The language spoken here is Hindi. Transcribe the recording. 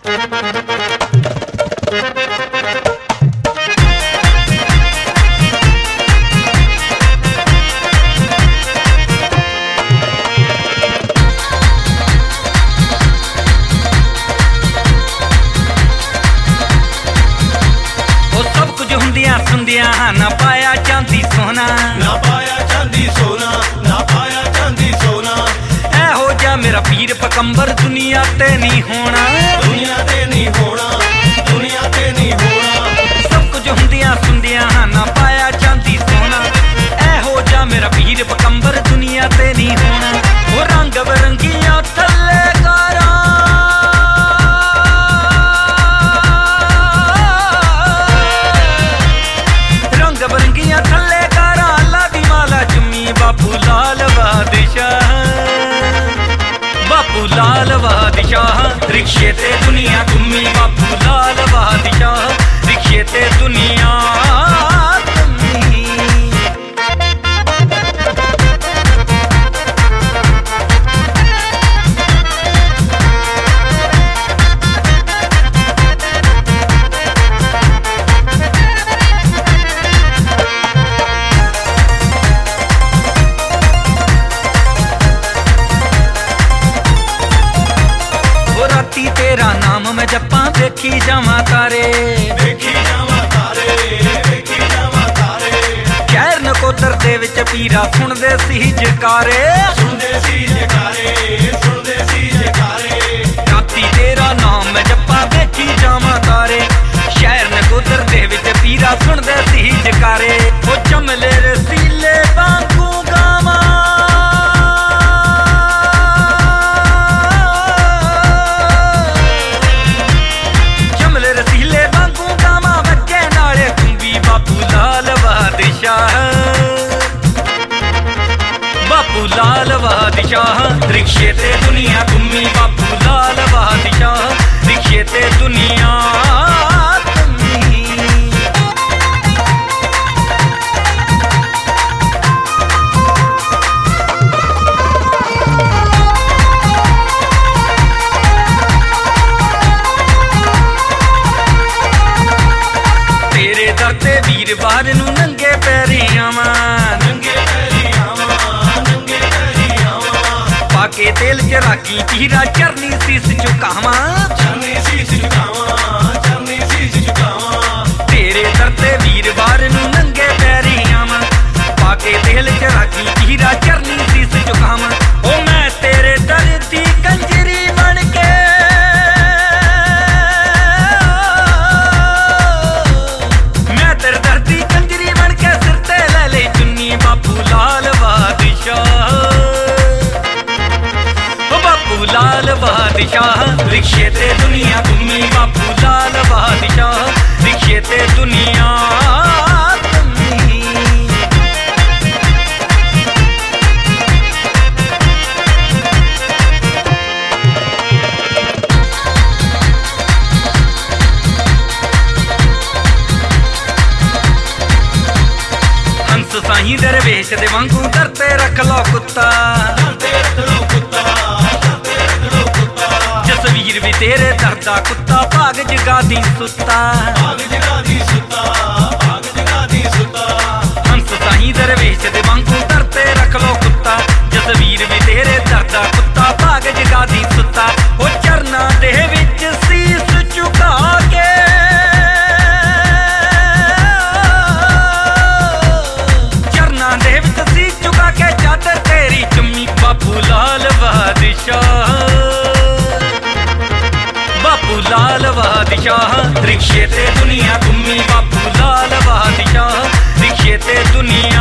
ना पाया चांदी सोना, ना पाया चांदी सोना, ना पाया चांदी सोना। ऐहो जा मेरा पीर पकंबर दुनिया ते नहीं होना, दुनिया ते नहीं होना, दुनिया ते नहीं होना। सब कुछ हुंदियां सुंदियां ना पाया चांदी सोना। ऐहो जा मेरा पीर पकंबर दुनिया ते नहीं होना। वो रंग बरंगियां थल्ले कारा, बरंगियां थल्ले कारा, अल्लाह दी माला चुम्मी बापू लाल बादशाह, बापू लाल बादशाह। रिक्शे ते दुनिया घुम्मी बापू लाल बादशाह, रिक्शे ते दुनिया तेरा नाम मैं जप्पा देखी जावा तारे, देखी जावा तारे, देखी जावा तारे। शहर नकोतर दे विच पीरा सुनदे सी जकारे, सुनदे सी जकारे, सुनदे सी जकारे। राती तेरा नाम मैं जप्पा देखी जावा तारे, शहर नकोतर दे विच पीरा सुनदे सी जकारे। ओ चमले रसीले वांगू गावा, बापू लाल बादशाह। रिक्शे ते दुनिया घुम्मी बापू लाल बादशाह, रिक्शे ते दुनिया तेरे दर ते वीरवार नूं नंगे पैरी आवां, नंगे पैरी आवां, नंगे पैरी आवां। पाके तेल च रागी पीरा चरनी सीस झुकावां, चरनी सीस झुकावां, चरनी सीस झुकावां। तेरे दर ते वीरवार नूं नंगे पैरी आवां, पाके तेल च रागी पीरा चरनी सीस झुकावां। ओ मैं तेरे दर दी कंजरी बन के, मैं तेरे दर दी कंजरी बन के सिर ते ले ले चुन्नी बापू लाल बादशाह, बापू लाल बादशाह। रिक्शे ते दुनिया घुम्मी बापू लाल बादशाह, रिक्शे ते दुनिया हंस साईं दरवेश दे वांगू डरते रख लो कुत्ता, डरते रख लो कुत्ता, डरते रख लो कुत्ता। जसवीर भी तेरे दर्दा कुत्ता भाग जगा दी सुत्ता, भाग जगा दी सुत्ता, भाग जगा दी सुत्ता। हंस साईं दरवेश दे वांगू डरते रख लो कुत्ता, जसवीर भी तेरे दर्दा कुत्ता भाग जगा दी सुत्ता। ओ चरना दे विच सीस झुका के, चरना दे विच सीस झुका के चादर तेरी चुम्मी बापू लाल बादशाह, बापू लाल बादशाह। रिक्शे ते दुनिया घुम्मी बापू लाल बादशाह, रिक्शे ते दुनिया